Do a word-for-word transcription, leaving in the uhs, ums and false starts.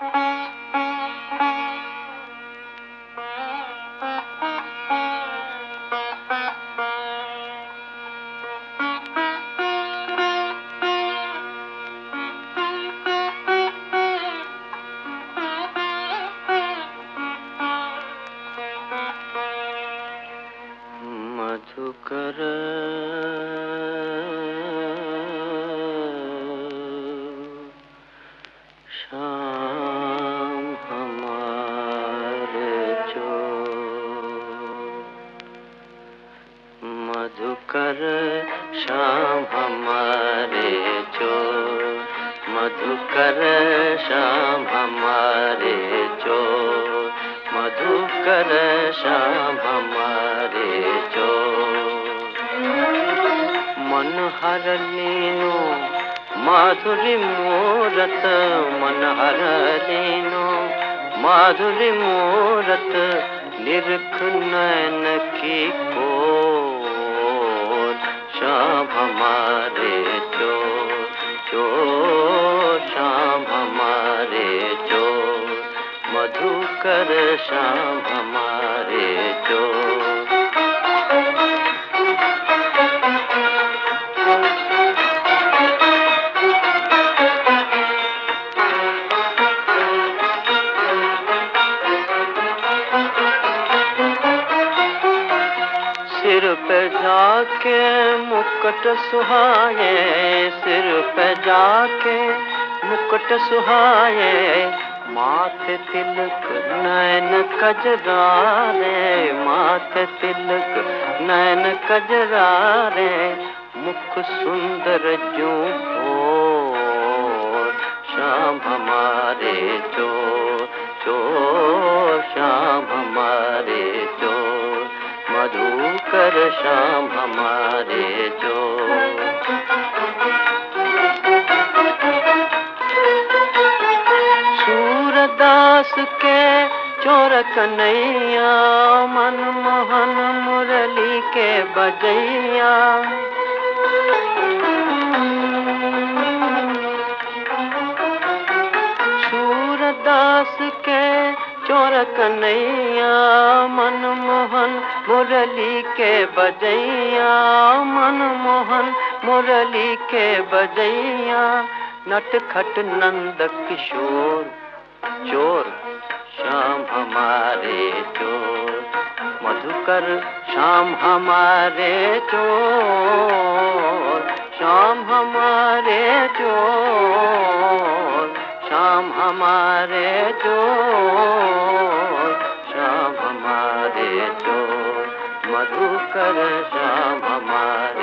मधुकर शाम हमारे जो, मधुकर शाम हमारे जो, मधुकर शाम हमारे जो, मधुकर शाम हमारे जो। मन हर लीनो माधुरी मूरत, मन हर लीनो माधुरी मूरत, निरख नैन की कोर। शाम हमारे जो, जो शाम हमारे जो, मधुकर शाम हमारे जो। सिर पे जाके मुकुट सुहाए, सिर पे जाके मुकुट सुहाए, माथे तिलक नैन कजरारे, माथे तिलक नैन कजरारे, मुख सुंदर जो भोर। शाम हमारे जो, जो शाम हमारे जो, मधुकर शाम हमारे जो। सूरदास के चोर कन्हैया, मनमोहन मुरली के बजैया, सूरदास के चोर कन्हैया, मनमोहन मुरली के बजैया, मनमोहन मुरली के बजैया, नटखट नंद किशोर चोर। शाम हमारे चोर, मधुकर शाम हमारे चोर, शाम हमारे चोर, शाम हमारे चोर, शाम हमारे चोर, मधुकर शाम हमारे।